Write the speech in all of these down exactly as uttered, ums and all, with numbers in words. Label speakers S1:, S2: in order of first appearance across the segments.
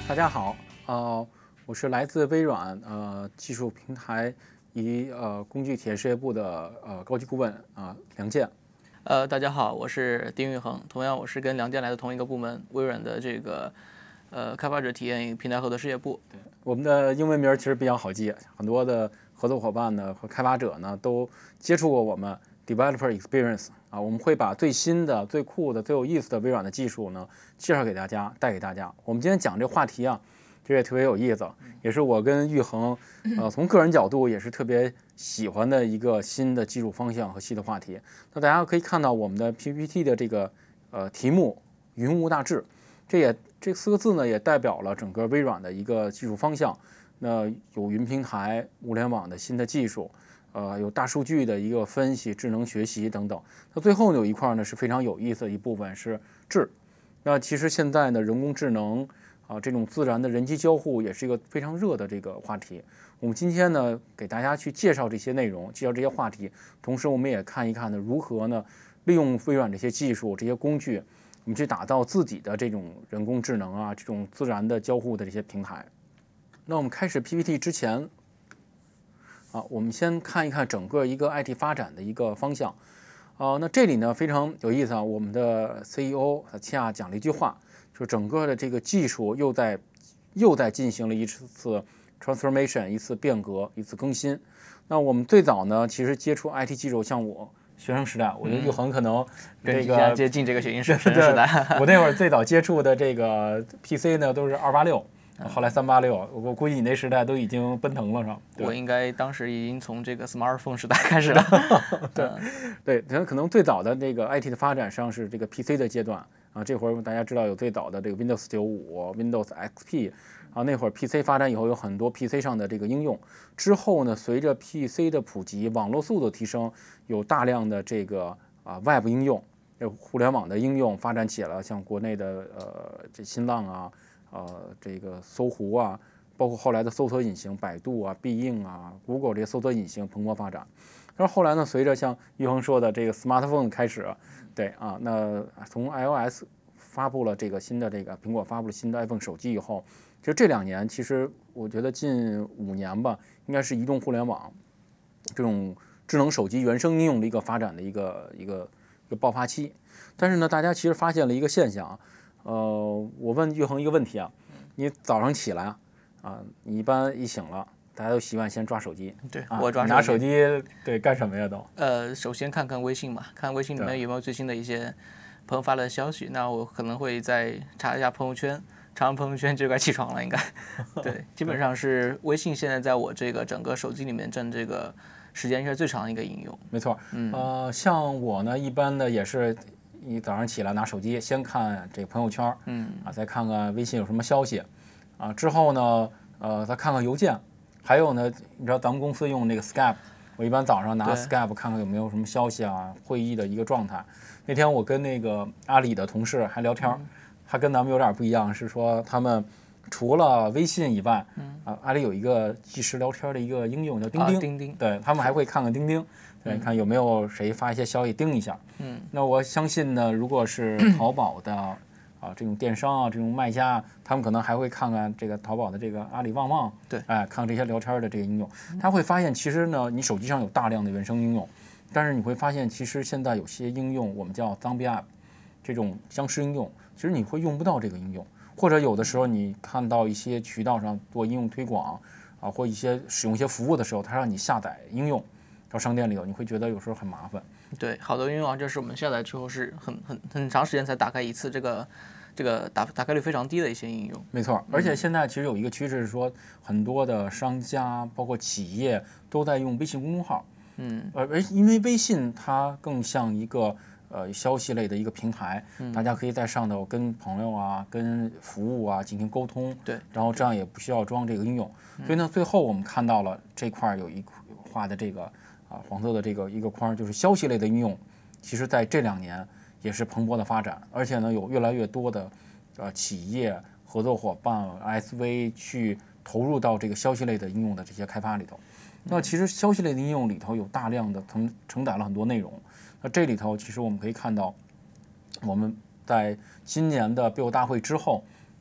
S1: 大家好，呃，我是来自微软呃技术平台与呃工具体验事业部的呃高级顾问啊、呃、梁健。
S2: 呃，大家好，我是丁玉恒，同样我是跟梁健来的同一个部门，微软的这个呃开发者体验与平台合作事业部。
S1: 对，我们的英文名其实比较好记，很多的合作伙伴呢和开发者呢都接触过我们 Developer Experience 啊，我们会把最新的、最酷的、最有意思的微软的技术呢介绍给大家，带给大家。我们今天讲这个话题啊，这也特别有意思，也是我跟玉恒呃从个人角度也是特别喜欢的一个新的技术方向和新的话题。那大家可以看到我们的 P P T 的这个呃题目“云无大志”，这也这四个字呢也代表了整个微软的一个技术方向。那有云平台、物联网的新的技术，呃，有大数据的一个分析、智能学习等等。那最后有一块呢是非常有意思的一部分是智。那其实现在呢，人工智能啊，这种自然的人机交互也是一个非常热的这个话题。我们今天呢，给大家去介绍这些内容，介绍这些话题，同时我们也看一看呢，如何呢利用微软这些技术、这些工具，我们去打造自己的这种人工智能啊，这种自然的交互的这些平台。那我们开始 P P T 之前，啊，我们先看一看整个一个 I T 发展的一个方向。啊，那这里呢非常有意思啊，我们的 C E O 恰恰讲了一句话，就是整个的这个技术又在又在进行了一次 transformation， 一次变革，一次更新。那我们最早呢，其实接触 I T 技术，像我学生时代，我觉得玉恒可能这个、
S2: 嗯、接近这个学生学生时代。
S1: 我那会儿最早接触的这个 P C 呢，都是二八六。后来三八六，我估计你那时代都已经奔腾了，是吧？
S2: 我应该当时已经从这个 smartphone 时代开始了。
S1: 对，对，可能最早的这个 I T 的发展上是这个 P C 的阶段啊。这会儿大家知道有最早的这个 Windows 九十五、Windows X P 啊，那会儿 P C 发展以后有很多 P C 上的这个应用。之后呢，随着 P C 的普及，网络速度提升，有大量的这个啊 Web 应用，互联网的应用发展起来了，像国内的呃这新浪啊。呃，这个搜狐啊，包括后来的搜索引擎，百度啊、必应啊、Google 这些搜索引擎蓬勃发展。但是后来呢，随着像玉恒说的这个 smartphone 开始，对啊，那从 iOS 发布了这个新的这个苹果发布了新的 iPhone 手机以后，其实这两年，其实我觉得近五年吧，应该是移动互联网这种智能手机原生应用的一个发展的一个一个一个爆发期。但是呢，大家其实发现了一个现象。呃，我问玉恒一个问题啊，你早上起来啊，你一般一醒了，大家都习惯先抓手机。
S2: 对，
S1: 啊、
S2: 我抓手机
S1: 拿手机对干什么呀都？
S2: 呃，首先看看微信嘛，看微信里面有没有最新的一些朋友发的消息。那我可能会再查一下朋友圈，查完朋友圈就该起床了，应该。对，基本上是微信现在在我这个整个手机里面占这个时间是最长的一个应用。
S1: 没错，嗯，呃，像我呢，一般的也是。你早上起来拿手机，先看这个朋友圈，嗯啊，再看看微信有什么消息，啊，之后呢，呃，再看看邮件，还有呢，你知道咱们公司用那个 Skype， 我一般早上拿 Skype 看看有没有什么消息啊，会议的一个状态。那天我跟那个阿里的同事还聊天，嗯、他跟咱们有点不一样，是说他们除了微信以外，嗯啊，阿里有一个即时聊天的一个应用叫钉钉，
S2: 啊、钉钉，
S1: 对他们还会看看钉钉。对，看有没有谁发一些消息盯一下。嗯，那我相信呢，如果是淘宝的啊这种电商啊，这种卖家，他们可能还会看看这个淘宝的这个阿里旺旺。
S2: 对，
S1: 哎，看看这些聊天的这个应用，他会发现其实呢，你手机上有大量的原生应用，但是你会发现其实现在有些应用我们叫 zombie app， 这种僵尸应用，其实你会用不到这个应用，或者有的时候你看到一些渠道上做应用推广啊，或一些使用一些服务的时候，它让你下载应用。到商店里头，你会觉得有时候很麻烦。
S2: 对，好多应用啊，就是我们下载之后是很很很长时间才打开一次，这个这个打打开率非常低的一些应用。
S1: 没错，而且现在其实有一个趋势是说，很多的商家包括企业都在用微信公众号。嗯，而因为微信它更像一个呃消息类的一个平台，嗯、大家可以在上头跟朋友啊、跟服务啊进行沟通。
S2: 对，
S1: 然后这样也不需要装这个应用。嗯、所以呢，最后我们看到了这块有一画的这个。啊，黄色的这个一个框就是消息类的应用，其实在这两年也是蓬勃的发展，而且呢有越来越多的呃企业合作伙伴 S V 去投入到这个消息类的应用的这些开发里头。那其实消息类的应用里头有大量的承承载了很多内容。那这里头其实我们可以看到，我们在今年的 Build 大会之后，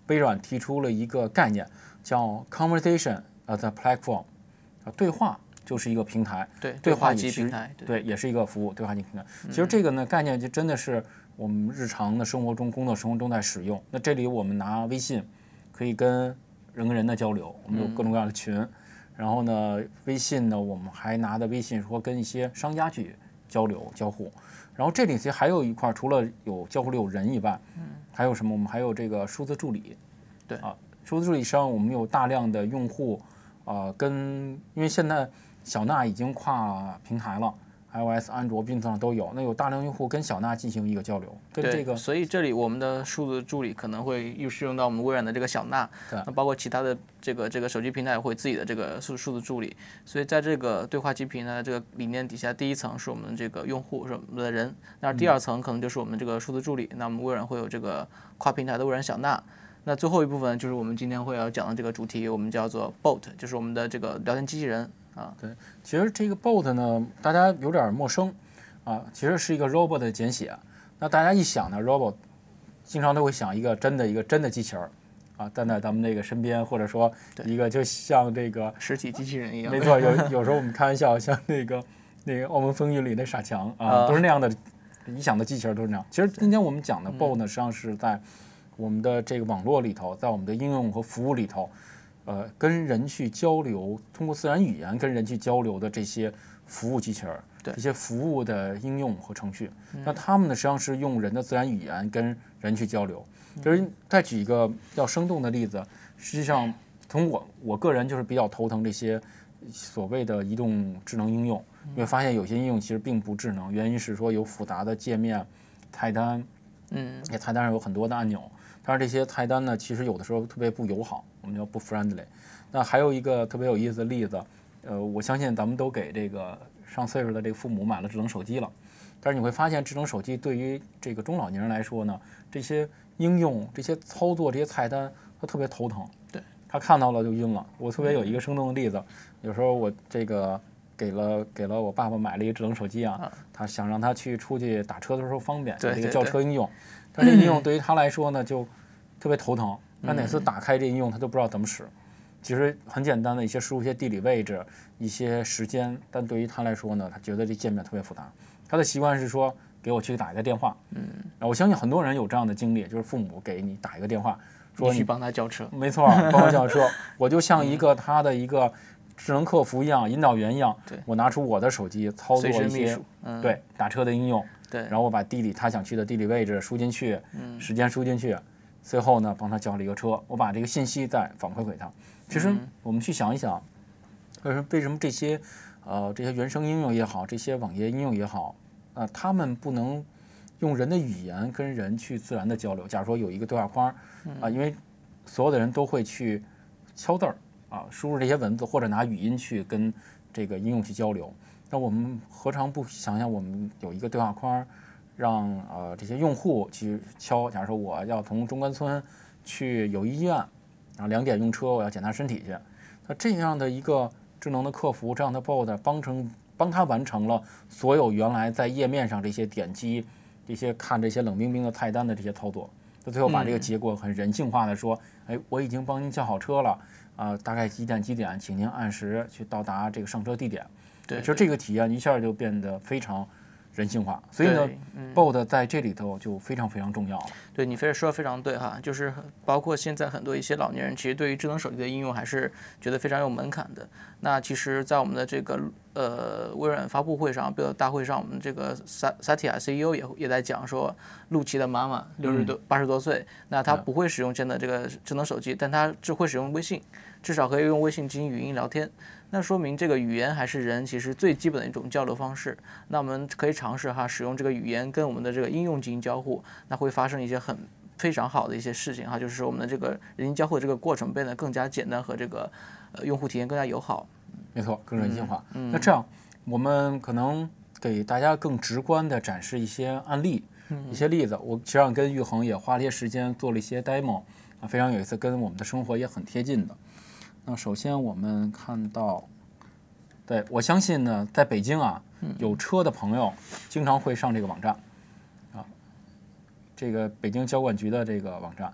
S1: 微软提出了一个概念，叫 Conversation as a Platform， 啊，对话就是一个平台，
S2: 对，
S1: 对话
S2: 机
S1: 也是
S2: 平台，对，
S1: 对，也是一个服务，对话机平台。其实这个呢概念就真的是我们日常的生活中、工作生活中在使用。那这里我们拿微信可以跟人跟人的交流，我们有各种各样的群。然后呢，微信呢，我们还拿的微信说跟一些商家去交流交互。然后这里其实还有一块，除了有交互里有人以外，嗯，还有什么？我们还有这个数字助理。
S2: 对
S1: 啊，数字助理上我们有大量的用户，呃，跟因为现在小娜已经跨平台了。iOS、安卓、Windows 上都有，那有大量用户跟小娜进行一个交流，跟这个，
S2: 所以这里我们的数字助理可能会又适用到我们微软的这个小娜，那包括其他的这个这个手机平台也会自己的这个数数字助理，所以在这个对话机平台的这个理念底下，第一层是我们这个用户是我们的人，那第二层可能就是我们这个数字助理，那我们微软会有这个跨平台的微软小娜。那最后一部分就是我们今天会要讲的这个主题，我们叫做 Bot， 就是我们的这个聊天机器人。啊，
S1: 对，其实这个 bot 呢，大家有点陌生，啊，其实是一个 robot 的简写。那大家一想呢 ，robot 经常都会想一个真的一个真的机器人，啊，站在咱们这个身边，或者说一个就像这个
S2: 实体机器人一样。
S1: 没错，有有时候我们开玩笑，像那个那个《澳门风云》里那傻强啊，都是那样的。你想的机器人都是那样。其实今天我们讲的 bot 呢，实际上是在我们的这个网络里头，在我们的应用和服务里头。呃，跟人去交流，通过自然语言跟人去交流的这些服务机器人，这些服务的应用和程序，
S2: 嗯、
S1: 那他们呢实际上是用人的自然语言跟人去交流。就是再举一个比较生动的例子，实际上从我我个人就是比较头疼这些所谓的移动智能应用，因为发现有些应用其实并不智能，原因是说有复杂的界面、菜单，
S2: 嗯，
S1: 这菜单上有很多的按钮。但是这些菜单呢，其实有的时候特别不友好，我们叫不 friendly。那还有一个特别有意思的例子，呃，我相信咱们都给这个上岁数的这个父母买了智能手机了，但是你会发现，智能手机对于这个中老年人来说呢，这些应用、这些操作、这些菜单，他特别头疼。
S2: 对，
S1: 他看到了就晕了。我特别有一个生动的例子，有时候我这个给了给了我爸爸买了一个智能手机啊，他想让他去出去打车的时候方便，有这个叫车应用。但这应用对于他来说呢，就特别头疼。他哪次打开这应用，他都不知道怎么使。其实很简单的一些输入一些地理位置、一些时间，但对于他来说呢，他觉得这界面特别复杂。他的习惯是说，给我去打一个电话。嗯，我相信很多人有这样的经历，就是父母给你打一个电话，说
S2: 你去帮他叫车。
S1: 没错，帮我叫车。我就像一个他的一个智能客服一样，引导员一样。
S2: 对，
S1: 我拿出我的手机操作一些、
S2: 嗯、
S1: 对打车的应用。
S2: 对，
S1: 然后我把地理他想去的地理位置输进去，嗯，时间输进去，最后呢帮他叫了一个车，我把这个信息再反馈给他。其实我们去想一想，为什么为什么这些呃这些原生应用也好，这些网页应用也好，啊、呃，他们不能用人的语言跟人去自然的交流？假如说有一个对话框，啊、呃，因为所有的人都会去敲字儿啊，输入这些文字或者拿语音去跟这个应用去交流。那我们何尝不想想，我们有一个对话框，让呃这些用户去敲。假如说我要从中关村去友谊医院，然后两点用车，我要检查身体去。那这样的一个智能的客服，这样的 bot 帮成帮他完成了所有原来在页面上这些点击、这些看这些冷冰冰的菜单的这些操作。那最后把这个结果很人性化的说，哎，我已经帮您叫好车了，啊、呃，大概几点几点，请您按时去到达这个上车地点。
S2: 对，
S1: 就这个体验一下就变得非常人性化，所以呢、嗯、bot 在这里头就非常非常重要了。
S2: 对，你非常说的非常对哈，就是包括现在很多一些老年人，其实对于智能手机的应用还是觉得非常有门槛的。那其实，在我们的这个呃微软发布会上，比如大会上，我们这个萨萨提亚 C E O 也也在讲说，陆琪的妈妈六十多八十多岁，那她不会使用真的这个智能手机，但她只会使用微信，至少可以用微信进行语音聊天。那说明这个语言还是人其实最基本的一种交流方式。那我们可以尝试哈，使用这个语言跟我们的这个应用进行交互，那会发生一些很非常好的一些事情哈，就是说我们的这个人机交互的这个过程变得更加简单和这个呃用户体验更加友好。
S1: 没错，更人性化。
S2: 嗯嗯、
S1: 那这样我们可能给大家更直观的展示一些案例、嗯、一些例子。我实际上跟玉恒也花了一些时间做了一些 demo 啊，非常有意思，跟我们的生活也很贴近的。那首先我们看到，对，我相信呢，在北京啊，有车的朋友经常会上这个网站，啊，这个北京交管局的这个网站，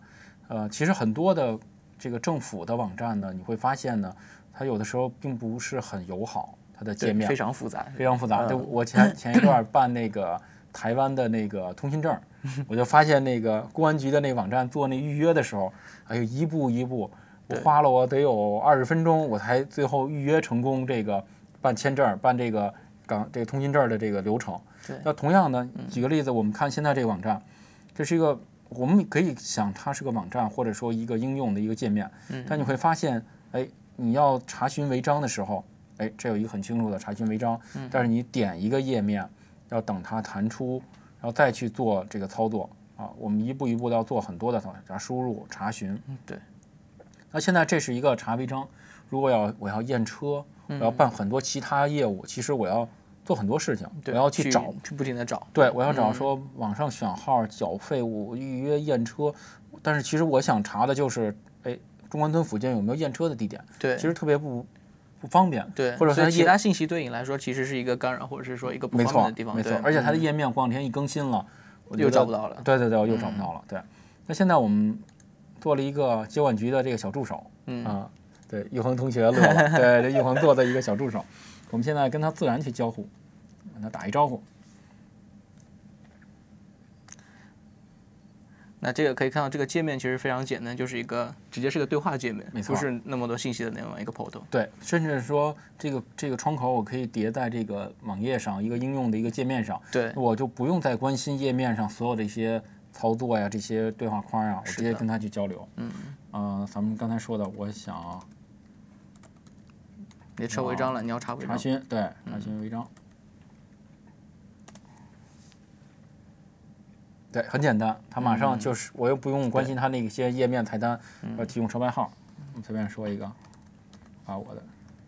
S1: 呃，其实很多的这个政府的网站呢，你会发现呢，它有的时候并不是很友好，它的界面
S2: 非常复杂，
S1: 非常复杂。就我前前一段办那个台湾的那个通行证，我就发现那个公安局的那个网站做那预约的时候，哎呦一步一步，我花了我得有二十分钟，我才最后预约成功这个办签证、办这个港这个通行证的这个流程。那同样呢，举个例子，我们看现在这个网站，这是一个我们可以想它是个网站或者说一个应用的一个界面，但你会发现，哎，你要查询违章的时候，哎，这有一个很清楚的查询违章，但是你点一个页面，要等它弹出，然后再去做这个操作啊。我们一步一步的要做很多的查输入、查询。
S2: 嗯，对。
S1: 那现在这是一个查违章，如果要我要验车，我要办很多其他业务，其实我要做很多事情，我要去找，
S2: 去不停的找。
S1: 对，我要找说网上选号、缴费、我预约验车，但是其实我想查的就是，哎，中关村附近有没有验车的地点？
S2: 对，
S1: 其实特别不。不方便，
S2: 对，
S1: 或者
S2: 所以其他信息对你来说其实是一个干扰，或者是说一个不方便的地方，
S1: 没错，没错。而且它的页面过两天一更新了，
S2: 又找不到了。
S1: 对对对，又找不到了。对，那现在我们做了一个交管局的这个小助手，嗯啊，对，玉恒同学乐了，对，这玉恒做的一个小助手，我们现在跟他自然去交互，跟他打一招呼。
S2: 那这个可以看到，这个界面其实非常简单，就是一个直接是个对话界面，
S1: 没错，
S2: 不是那么多信息的那么一个 portal。
S1: 对，甚至说这个这个窗口我可以叠在这个网页上一个应用的一个界面上，
S2: 对，
S1: 我就不用再关心页面上所有的一些操作呀、这些对话框呀，我直接跟他去交流。
S2: 嗯，
S1: 呃，咱们刚才说的，我想
S2: 你车违章了，你要查违章。
S1: 查询，对，查询违章。嗯对，很简单，它马上就是，我又不用关心它那些页面菜单，要提供车牌号，我们随便说一个，把我的，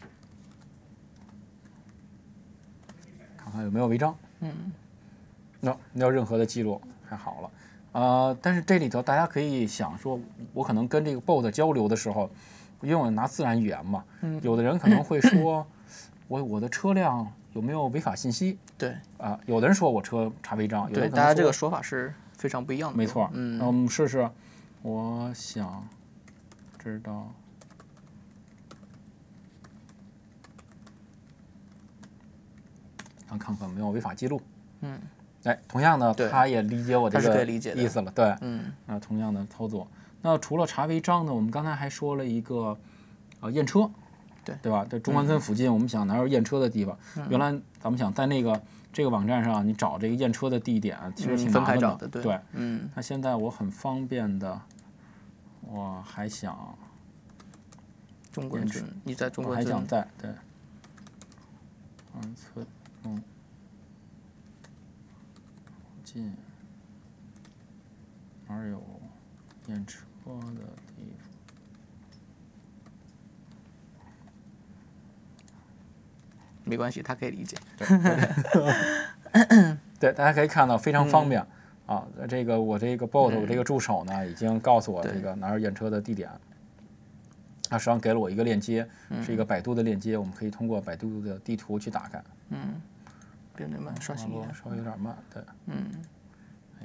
S1: 看看有没有违章。嗯，那没有任何的记录，太好了。呃，但是这里头大家可以想说，我可能跟这个 bot 交流的时候，因为我拿自然语言嘛，有的人可能会说，我我的车辆有没有违法信息？
S2: 对
S1: 啊、呃，有的人说我车查违章，有的
S2: 对，大家这个说法是非常不一样的。
S1: 没错，
S2: 嗯，
S1: 那我们试试。我想知道，想看看有没有违法记录。嗯，哎，同样的，他也理解我这个意思了。对，
S2: 嗯，
S1: 啊，同样的操作。那除了查违章呢，我们刚才还说了一个，呃，验车。
S2: 对
S1: 对吧？在中关村附近，我们想哪有验车的地方？
S2: 嗯、
S1: 原来咱们想在那个这个网站上，你找这个验车的地点，其实挺麻烦
S2: 的。
S1: 对，
S2: 对嗯。
S1: 那现在我很方便的，我还想
S2: 中关村，你在中关
S1: 村？我还想在对，中关村嗯，附近哪有验车的地方？
S2: 没关系，他可以理解。
S1: 对，对，大家可以看到非常方便、嗯、啊。这个我这个 bot、嗯、我这个助手呢，已经告诉我这个哪儿验车的地点。它实际上给了我一个链接，
S2: 嗯、
S1: 是一个百度的链接，我们可以通过百度的地图去打开。
S2: 嗯，变得慢，刷新一下，
S1: 稍微有点慢，对。
S2: 嗯。
S1: 哎。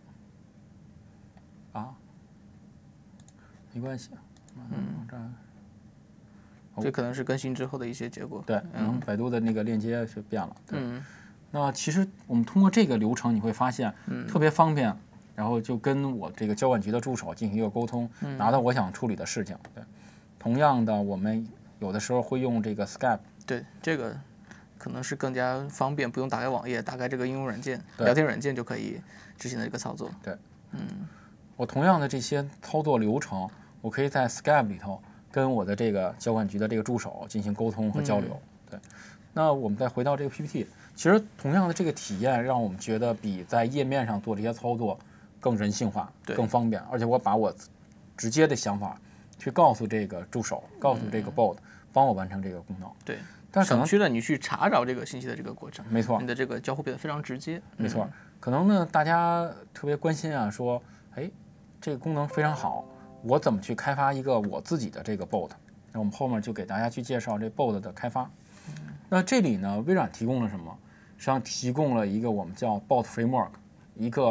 S1: 啊，没关系。
S2: 嗯。这。这可能是更新之后的一些结果。
S1: 对，嗯，百度的那个链接是变了。
S2: 嗯，
S1: 那其实我们通过这个流程，你会发现，嗯，特别方便，然后就跟我这个交管局的助手进行一个沟通，
S2: 嗯、
S1: 拿到我想处理的事情。对，同样的，我们有的时候会用这个 Skype。
S2: 对，这个可能是更加方便，不用打开网页，打开这个应用软件、聊天软件就可以执行的一个操作。
S1: 对，
S2: 嗯，
S1: 我同样的这些操作流程，我可以在 Skype 里头。跟我的这个交管局的这个助手进行沟通和交流，
S2: 嗯、
S1: 对。那我们再回到这个 P P T， 其实同样的这个体验让我们觉得比在页面上做这些操作更人性化、更方便。而且我把我直接的想法去告诉这个助手，告诉这个 bot，、嗯、帮我完成这个功能。
S2: 对，
S1: 但可能
S2: 省去了你去查找这个信息的这个过程。
S1: 没错，
S2: 你的这个交互变得非常直接。
S1: 没错，嗯、可能呢大家特别关心啊，说，哎，这个功能非常好。我怎么去开发一个我自己的这个 bot？ 那我们后面就给大家去介绍这 bot 的开发。那这里呢，微软提供了什么？实际上提供了一个我们叫 bot framework， 一个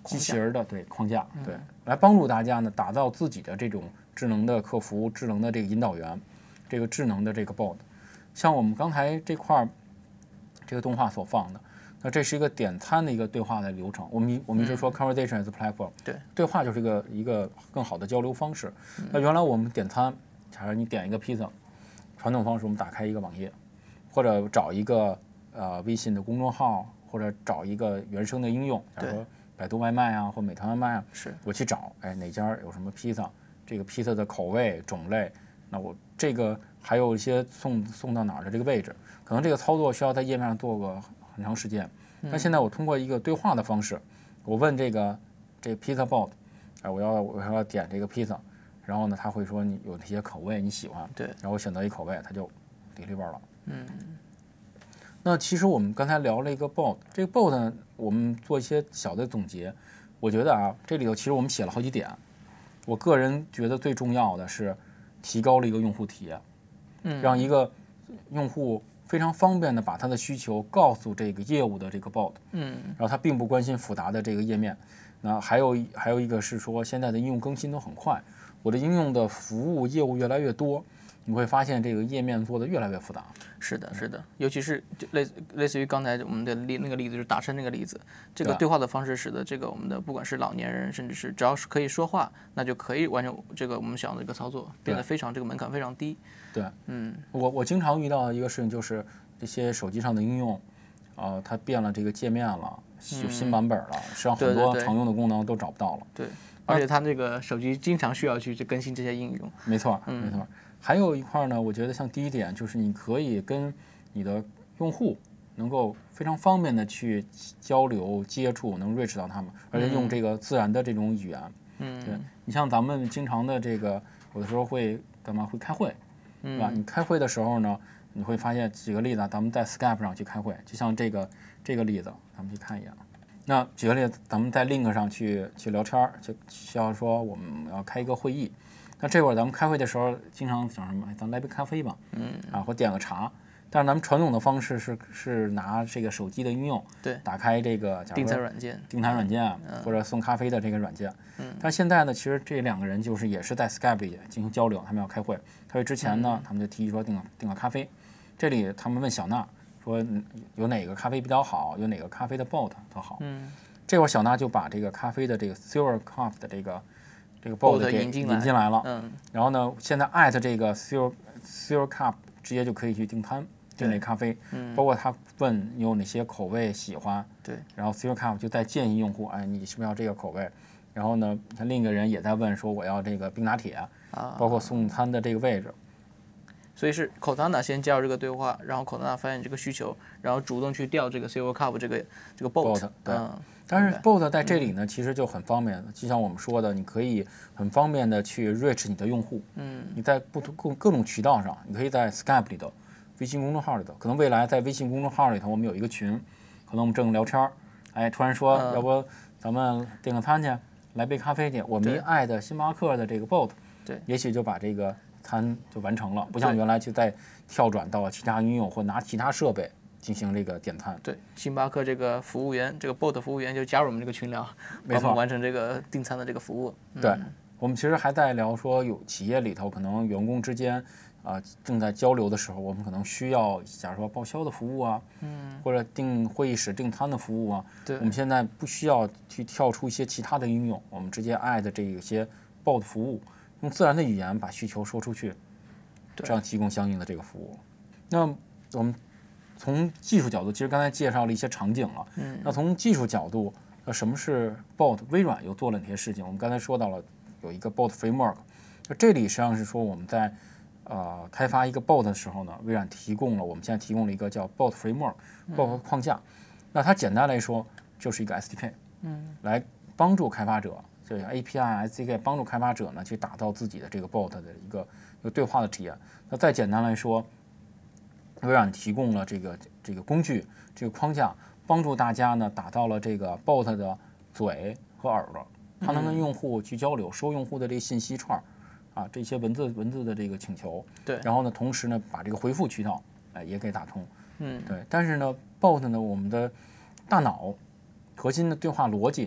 S1: 机器人的对框架，对，来帮助大家呢打造自己的这种智能的客服、智能的这个引导员、这个智能的这个 bot。像我们刚才这块这个动画所放的，那这是一个点餐的一个对话的流程。我们我们一直说 conversation as a platform，
S2: 对，
S1: 对话就是一个一个更好的交流方式。那原来我们点餐，假如你点一个披萨，传统方式我们打开一个网页，或者找一个呃微信的公众号，或者找一个原生的应用，假如说百度外卖啊或美团外卖啊，
S2: 是
S1: 我去找，哎哪家有什么披萨，这个披萨的口味种类，那我这个还有一些送送到哪儿的这个位置，可能这个操作需要在页面上做个很长时间。但现在我通过一个对话的方式，我问这个这个披萨 bot， 哎我要我要点这个披萨，然后呢他会说你有哪些口味你喜欢，
S2: 对，
S1: 然后我选择一口味，它就 deliver 了。
S2: 嗯。
S1: 那其实我们刚才聊了一个 bot， 这个 bot 呢，我们做一些小的总结。我觉得啊，这里头其实我们写了好几点。我个人觉得最重要的是提高了一个用户体验，
S2: 嗯，
S1: 让一个用户非常方便的把他的需求告诉这个业务的这个 bot，
S2: 嗯，
S1: 然后他并不关心复杂的这个页面。那还有还有一个是说，现在的应用更新都很快，我的应用的服务业务越来越多。你会发现这个页面做的越来越复杂。
S2: 是的，是的，尤其是就类类似于刚才我们的例那个例子，就是打车那个例子，这个对话的方式使得这个我们的不管是老年人，甚至是只要是可以说话，那就可以完成这个我们想要的一个操作，变得非常这个门槛非常低。
S1: 对，
S2: 嗯，
S1: 我我经常遇到的一个事情就是这些手机上的应用，呃，它变了这个界面了，有新版本了，实际上很多常用的功能都找不到了。
S2: 对，而且它那个手机经常需要去更新这些应用。
S1: 没错，没错。还有一块呢，我觉得像第一点就是你可以跟你的用户能够非常方便的去交流接触，能 reach 到他们，而且用这个自然的这种语言。
S2: 嗯，
S1: 对，你像咱们经常的这个，有的时候会干嘛？会开会，对吧？你开会的时候呢，你会发现，举个例子，咱们在 Skype 上去开会，就像这个这个例子，咱们去看一眼。那举个例子，咱们在 Link 上去去聊天，就需要说我们要开一个会议。那这会儿咱们开会的时候，经常想什么？咱来杯咖啡吧，
S2: 嗯，
S1: 啊，或点个茶。但是咱们传统的方式是是拿这个手机的应用，
S2: 对，
S1: 打开这个
S2: 订餐软件，
S1: 订餐软件、
S2: 嗯、
S1: 或者送咖啡的这个软件。
S2: 嗯，
S1: 但现在呢，其实这两个人就是也是在 Skype 里进行交流，他们要开会。开会之前呢，
S2: 嗯、
S1: 他们就提议说订订个咖啡。这里他们问小娜说有哪个咖啡比较好，有哪个咖啡的 bot 特好。
S2: 嗯，
S1: 这会儿小娜就把这个咖啡的这个 Silver Cup 的这个这个 bot 给引进来了。
S2: 嗯，
S1: 然后呢，现在艾特这个 Silver Silver Cup 直接就可以去订餐。订那咖啡，
S2: 嗯，
S1: 包括他问你有哪些口味喜欢，
S2: 对，
S1: 然后 Silver Cup 就在建议用户，哎，你是不是要这个口味？然后呢，像另一个人也在问说我要这个冰拿铁，
S2: 啊，
S1: 包括送餐的这个位置。
S2: 所以是 Cortana 先加入这个对话，然后 Cortana 发现这个需求，然后主动去调这个 Silver Cup 这个这个 bot。
S1: 对，
S2: 嗯，
S1: 但是 bot 在这里呢，其实就很方便，就像我们说的，你可以很方便的去 reach 你的用户。
S2: 嗯，
S1: 你在不同各各种渠道上，你可以在 Skype 里头。微信公众号里头，可能未来在微信公众号里头，我们有一个群，可能我们正聊天，哎，突然说，
S2: 嗯、
S1: 要不咱们订个餐去，来杯咖啡去，我们一爱的星巴克的这个 bot，
S2: 对，
S1: 也许就把这个餐就完成了，不像原来就再跳转到其他应用或拿其他设备进行这个点餐。
S2: 对，星巴克这个服务员，这个 bot 服务员就加入我们这个群聊，
S1: 没错，
S2: 完成这个订餐的这个服务。
S1: 嗯、对，我们其实还在聊说，有企业里头可能员工之间。啊，正在交流的时候，我们可能需要，假如说报销的服务啊，
S2: 嗯，
S1: 或者订会议室订餐的服务啊，
S2: 对，
S1: 我们现在不需要去跳出一些其他的应用，我们直接爱的这些 bot 服务，用自然的语言把需求说出去，这样提供相应的这个服务。那我们从技术角度，其实刚才介绍了一些场景了，
S2: 嗯，
S1: 那从技术角度，那什么是 bot？ 微软又做了哪些事情？我们刚才说到了有一个 bot framework， 那这里实际上是说我们在呃，开发一个 bot 的时候呢，微软提供了我们现在提供了一个叫 bot framework、bot 框架。那它简单来说就是一个 S D K，
S2: 嗯，
S1: 来帮助开发者，这个 A P I、S D K 帮助开发者呢去打造自己的这个 bot 的一个一个对话的体验。那再简单来说，微软提供了这个这个工具、这个框架，帮助大家呢打造了这个 bot 的嘴和耳朵，它能跟用户去交流，收用户的这个信息串。啊，这些文字文字的这个请求，
S2: 对，
S1: 然后呢，同时呢，把这个回复渠道，哎，也给打通，
S2: 嗯，
S1: 对。但是呢 ，bot 呢，我们的大脑核心的对话逻辑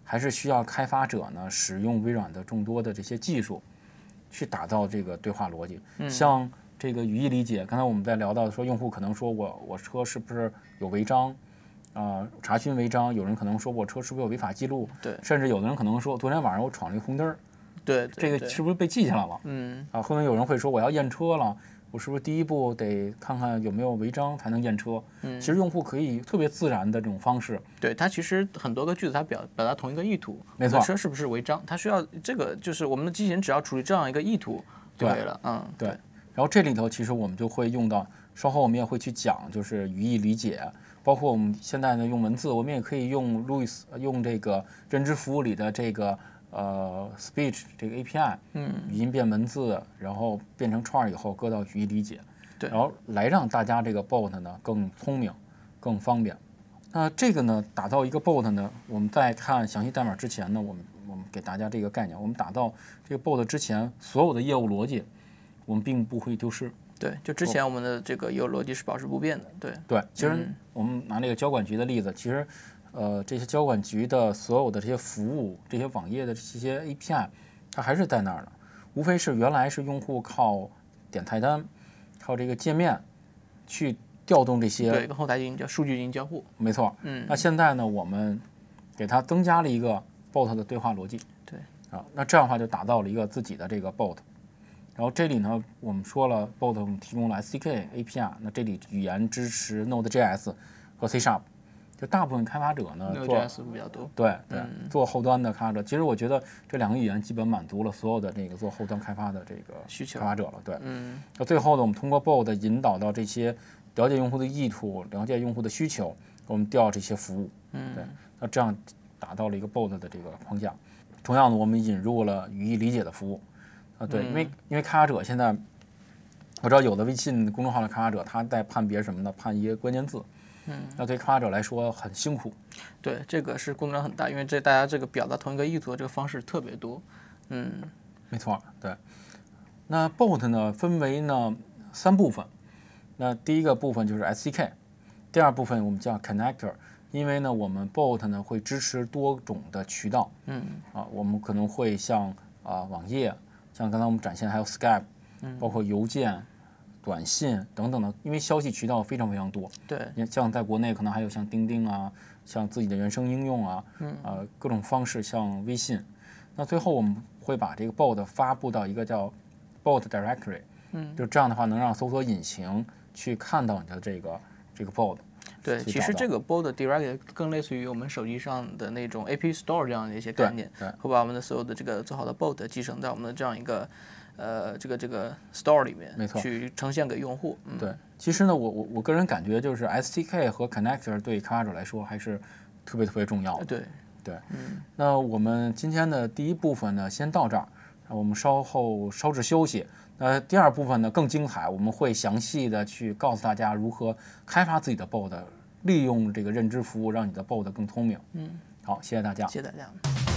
S1: 还是需要开发者呢使用微软的众多的这些技术，去打造这个对话逻辑。
S2: 嗯、
S1: 像这个语义理解，刚才我们在聊到说，用户可能说我我车是不是有违章？啊、呃，查询违章，有人可能说我车是不是有违法记录？
S2: 对，
S1: 甚至有的人可能说昨天晚上我闯了一个红灯，
S2: 对，
S1: 这个是不是被记下来了？
S2: 嗯，
S1: 啊，后面有人会说我要验车了，我是不是第一步得看看有没有违章才能验车？
S2: 嗯，
S1: 其实用户可以特别自然的这种方式，
S2: 对，它其实很多个句子它表表达同一个意图，
S1: 没错，
S2: 车是不是违章？它需要这个就是我们的机器人只要处理这样一个意图就可以了，嗯，
S1: 对。然后这里头其实我们就会用到，稍后我们也会去讲，就是语义理解。包括我们现在呢用文字，我们也可以用 Louis 用这个认知服务里的这个呃 speech 这个 A P I，
S2: 嗯，
S1: 语音变文字，然后变成串以后搁到语义理解，
S2: 对，
S1: 然后来让大家这个 bot 呢更聪明、更方便。那这个呢打造一个 bot 呢，我们在看详细代码之前呢，我们我们给大家这个概念，我们打造这个 bot 之前所有的业务逻辑，我们并不会丢失。
S2: 对，就之前我们的这个业务逻辑是保持不变的。对
S1: 对，其实我们拿那个交管局的例子，其实，呃，这些交管局的所有的这些服务、这些网页的这些 A P I， 它还是在那儿的，无非是原来是用户靠点菜单，靠这个界面去调动这些，
S2: 对，跟后台进行叫数据进行交互。
S1: 没错，
S2: 嗯，
S1: 那现在呢，我们给它增加了一个 bot 的对话逻辑，
S2: 对，
S1: 啊，那这样的话就打造了一个自己的这个 bot。然后这里呢，我们说了 ，bot 我们提供了 S D K A P I， 那这里语言支持 Node.js 和 C Sharp， 就大部分开发者呢做
S2: Node.js 比较多，
S1: 对对、嗯，做后端的开发者，其实我觉得这两个语言基本满足了所有的这个做后端开发的这个
S2: 需求
S1: 开发者了，对，
S2: 嗯，
S1: 那最后呢，我们通过 bot 引导到这些了解用户的意图，了解用户的需求，我们调这些服务，
S2: 嗯，
S1: 对，那这样达到了一个 bot 的这个框架。同样的，我们引入了语义理解的服务。啊，对，因为因为开发者现在，我知道有的微信公众号的开发者，他在判别什么呢？判一个关键字，
S2: 嗯，
S1: 那对开发者来说很辛苦。
S2: 对，这个是工作量很大，因为这大家这个表达同一个意图的这个方式特别多，嗯，
S1: 没错，对。那 bot 呢，分为呢三部分，那第一个部分就是 S D K， 第二部分我们叫 connector， 因为呢我们 bot 呢会支持多种的渠道，
S2: 嗯，
S1: 啊，我们可能会像啊网页。像刚才我们展现还有 Skype， 包括邮件、短信等等的，因为消息渠道非常非常多。
S2: 对，
S1: 像在国内可能还有像钉钉啊，像自己的原生应用啊，
S2: 嗯，
S1: 呃，各种方式像微信。那最后我们会把这个 bot 发布到一个叫 bot directory，
S2: 嗯，
S1: 就这样的话能让搜索引擎去看到你的这个这个 bot。
S2: 对，其实这个 bot directory 更类似于我们手机上的那种 A P Store 这样的一些概念，会把我们的所有的这个做好的 bot 集成在我们的这样一个呃这个这个 store 里面，
S1: 没错，
S2: 去呈现给用户。嗯、
S1: 对，其实呢，我我我个人感觉就是 S D K 和 connector 对开发者来说还是特别特别重要的。
S2: 对
S1: 对，
S2: 嗯，
S1: 那我们今天的第一部分呢，先到这儿，我们稍后稍事休息。那第二部分呢更精彩，我们会详细的去告诉大家如何开发自己的 bot。利用这个认知服务，让你的 bot 更聪明。
S2: 嗯，
S1: 好，谢谢大家。
S2: 谢谢大家。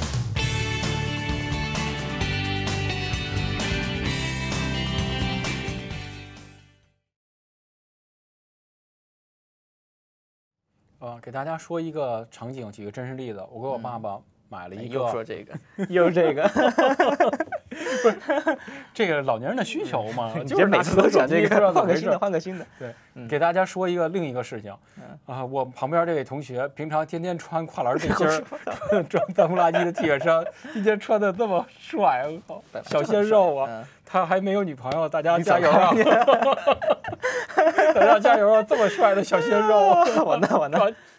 S1: 呃，给大家说一个场景，举个真实例子。我给我爸爸买了一个，
S2: 又说这个，又这个，
S1: 不是这个老年人的需求嘛？
S2: 你就每次都讲这个，换个新的，换个新的。
S1: 对，给大家说一个另一个事情。啊，我旁边这位同学平常天天穿跨栏背心儿，装脏不拉几的 T 恤衫，今天穿的这么帅，我靠，小鲜肉啊！他还没有女朋友，大家加油啊！大家加油啊！这么帅的小鲜肉，
S2: 完蛋完蛋！